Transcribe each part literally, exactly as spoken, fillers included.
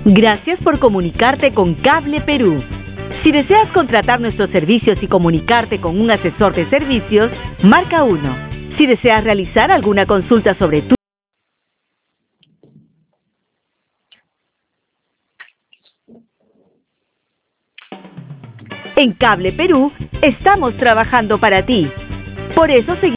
Gracias por comunicarte con Cable Perú. Si deseas contratar nuestros servicios y comunicarte con un asesor de servicios, marca uno. Si deseas realizar alguna consulta sobre tu En Cable Perú, estamos trabajando para ti. Por eso seguimos.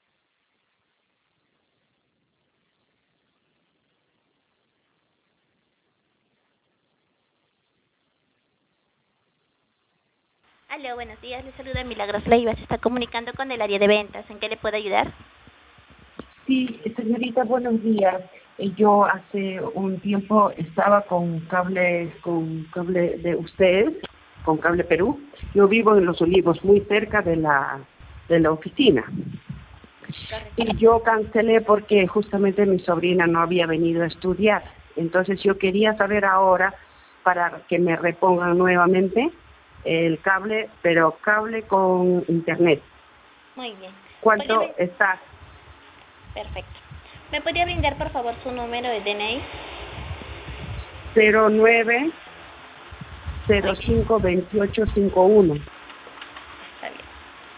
Aló, buenos días, les saluda Milagros Leiva, se está comunicando con el área de ventas, ¿en qué le puedo ayudar? Sí, señorita, buenos días. Eh, Yo hace un tiempo estaba con cable, con cable de ustedes, con Cable Perú. Yo vivo en Los Olivos, muy cerca de la, de la oficina. Y yo cancelé porque justamente mi sobrina no había venido a estudiar. Entonces yo quería saber ahora, para que me repongan nuevamente el cable, pero cable con internet. Muy bien. ¿Cuánto ¿Podría... está? Perfecto. ¿Me podría brindar, por favor, su número de D N I? cero nueve cero cinco veintiocho cincuenta y uno. Está bien.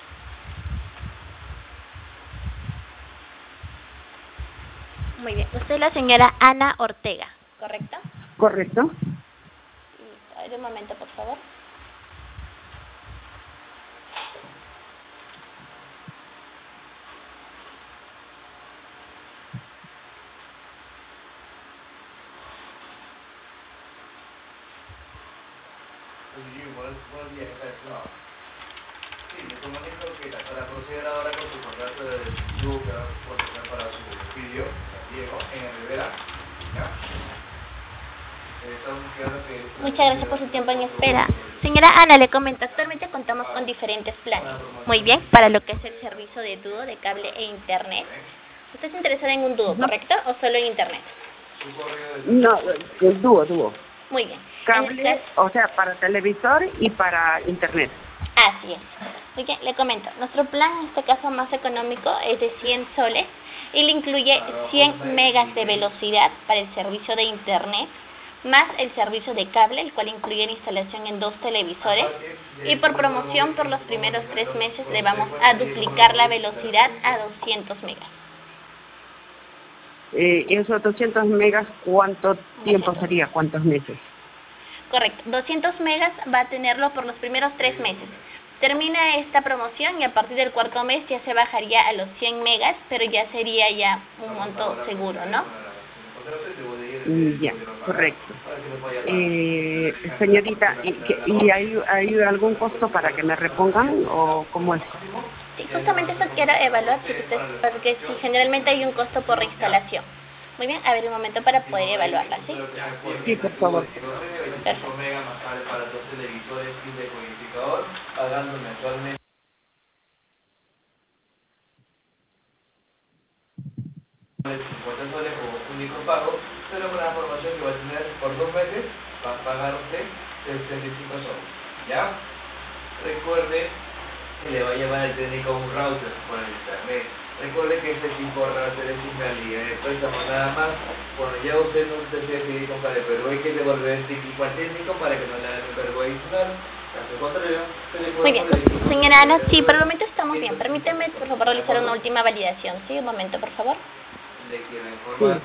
Muy bien. Usted es la señora Ana Ortega, ¿correcto? ¿Correcto? Listo. A ver, un momento, por favor. Buenos días, sí, le comunico que para proceder ahora con su contrato de distribución que va a contratar para su vídeo, Diego, en el Rivera, ¿ya? Estamos quedando que... Muchas gracias por su tiempo en espera. Señora Ana, le comento, actualmente contamos con diferentes planes. Muy bien, para lo que es el servicio de dúo de cable e internet. ¿Usted está interesada en un dúo, correcto? ¿O solo en internet? No, el dúo, dúo. Muy bien. Cable, o sea, para televisor y para internet. Así es. Muy bien, le comento. Nuestro plan, en este caso más económico, es de cien soles y le incluye cien megas de velocidad para el servicio de internet, más el servicio de cable, el cual incluye la instalación en dos televisores. Y por promoción, por los primeros tres meses, le vamos a duplicar la velocidad a doscientos megas. Eh, esos doscientos megas, ¿cuánto tiempo sería? ¿Cuántos meses? Correcto, doscientos megas va a tenerlo por los primeros tres meses. Termina esta promoción y a partir del cuarto mes ya se bajaría a los cien megas, pero ya sería ya un monto seguro, ¿no? Mm, Ya, correcto. Eh, señorita, ¿y, que- y hay, hay algún costo para que me repongan o cómo es? Sí, justamente eso quiero evaluar, si usted, porque sí, generalmente hay un costo por instalación. Muy bien, a ver un momento para poder evaluarla, ¿sí? Sí, por favor. Perfecto. Para dos televisores y decodificador, pagando mensualmente cincuenta soles como único pago, pero con la formación que va a tener por dos meses, va a pagar usted sesenta y cinco soles. ¿Ya? Recuerde que le va a llevar el técnico a un router por el internet. Recuerde que este tipo de router es sin calidad de préstamo nada más. Cuando ya usted no se decide con Cable Perú, hay que devolver el técnico al técnico para que no le hagan un cargo adicional. Caso contrario, se le Muy bien, puede... señora Ana, sí, por el momento estamos bien. Permíteme, por favor, realizar una última validación, ¿sí? Un momento, por favor. Le quiero informar.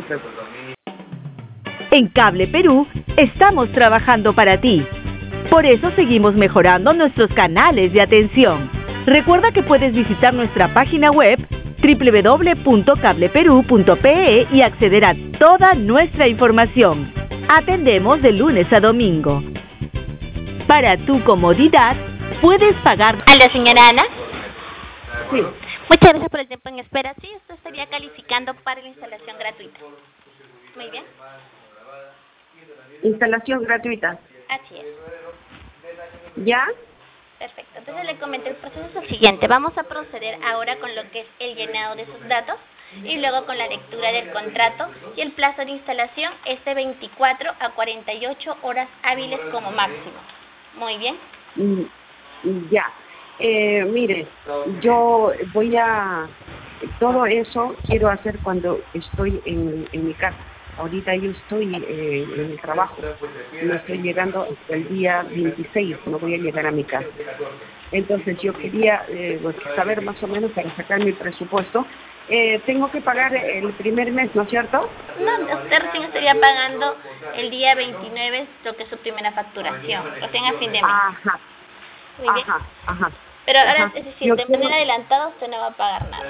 En Cable Perú, estamos trabajando para ti. Por eso seguimos mejorando nuestros canales de atención. Recuerda que puedes visitar nuestra página web doble u doble u doble u punto cable perú punto pe e y acceder a toda nuestra información. Atendemos de lunes a domingo. Para tu comodidad, puedes pagar... ¿Aló, señora Ana? Sí. Muchas gracias por el tiempo en espera. Sí, usted estaría calificando para la instalación gratuita. Muy bien. Instalación gratuita. Así es. ¿Ya? Perfecto. Entonces le comento, el proceso es el siguiente. Vamos a proceder ahora con lo que es el llenado de sus datos y luego con la lectura del contrato, y el plazo de instalación es de veinticuatro a cuarenta y ocho horas hábiles como máximo. Muy bien. Mm, Ya. Eh, mire, yo voy a... Todo eso quiero hacer cuando estoy en, en mi casa. ahorita yo estoy eh, en el trabajo, no estoy llegando hasta el día veintiséis, no voy a llegar a mi casa. Entonces yo quería eh, pues, saber más o menos para sacar mi presupuesto. Eh, tengo que pagar el primer mes, ¿no es cierto? No, usted recién estaría pagando el día veintinueve, lo que es su primera facturación, recién a fin de mes. Ajá, Muy bien. ajá, ajá. Pero ahora, Ajá. es decir, Yo de quiero- manera adelantada usted no va a pagar nada.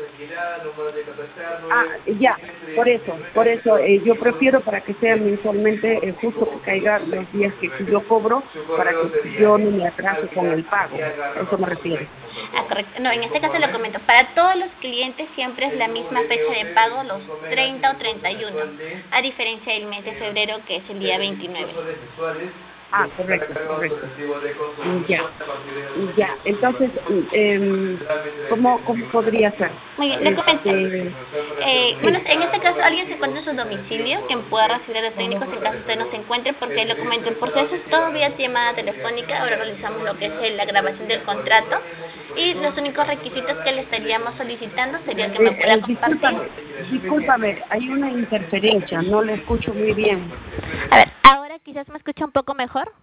Ah, ya, por eso, por eso eh, yo prefiero para que sea mensualmente eh, justo que caiga los días que yo cobro para que yo no me atrase con el pago, a eso me refiero. Ah, correcto. No, en este caso le comento, para todos los clientes siempre es la misma fecha de pago, los treinta o treinta y uno, a diferencia del mes de febrero que es el día veintinueve. Ah, correcto, correcto. Ya, ya, entonces, eh, ¿cómo, ¿cómo podría ser? Muy bien, le comento. Este, Eh, bueno, en este caso alguien se encuentra en su domicilio, quien pueda recibir a los técnicos en caso usted no se encuentre, porque le comento, el proceso es todavía llamada telefónica, ahora realizamos lo que es la grabación del contrato y los únicos requisitos que le estaríamos solicitando sería que me eh, pueda eh, compartir. discúlpame, discúlpame, hay una interferencia, no le escucho muy bien. A ver, ahora quizás me escucha un poco mejor.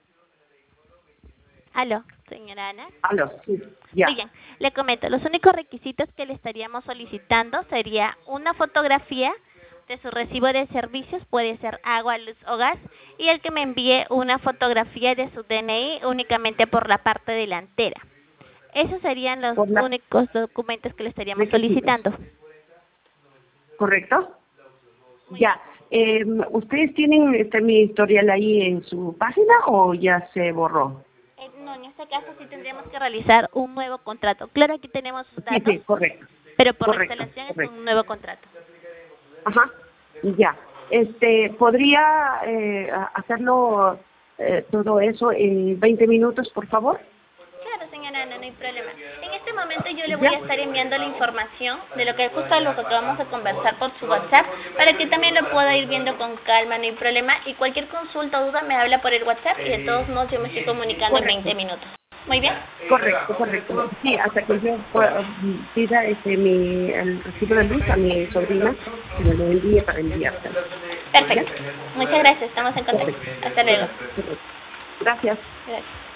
Aló, señora Ana. Aló, sí, ya. Muy bien, le comento, los únicos requisitos que le estaríamos solicitando sería una fotografía de su recibo de servicios, puede ser agua, luz o gas, y el que me envíe una fotografía de su D N I únicamente por la parte delantera. Esos serían los Por la- únicos documentos que le estaríamos Requisitos. solicitando. ¿Correcto? Ya. Eh, ¿Ustedes tienen este, mi historial ahí en su página o ya se borró? Eh, no, en este caso sí tendríamos que realizar un nuevo contrato. Claro, aquí tenemos sus Sí, datos, sí, correcto. pero por correcto, la instalación correcto. es un nuevo contrato. Ajá, ya. Este, ¿podría eh, a- hacerlo eh, todo eso en veinte minutos, por favor? Claro, señora Ana, no hay problema. En este momento yo le voy ¿Ya? a estar enviando la información de lo que justo lo que acabamos de conversar por su WhatsApp para que también lo pueda ir viendo con calma, no hay problema. Y cualquier consulta o duda me habla por el WhatsApp y de todos modos yo me estoy comunicando en Correcto. veinte minutos. Muy bien. Correcto, correcto. Sí, hasta que yo pueda, mm, pida este, mi, el recibo de luz a mi sobrina que me lo envíe para enviárselo. Perfecto. Muchas gracias, estamos en contacto. Hasta luego. Gracias. Gracias.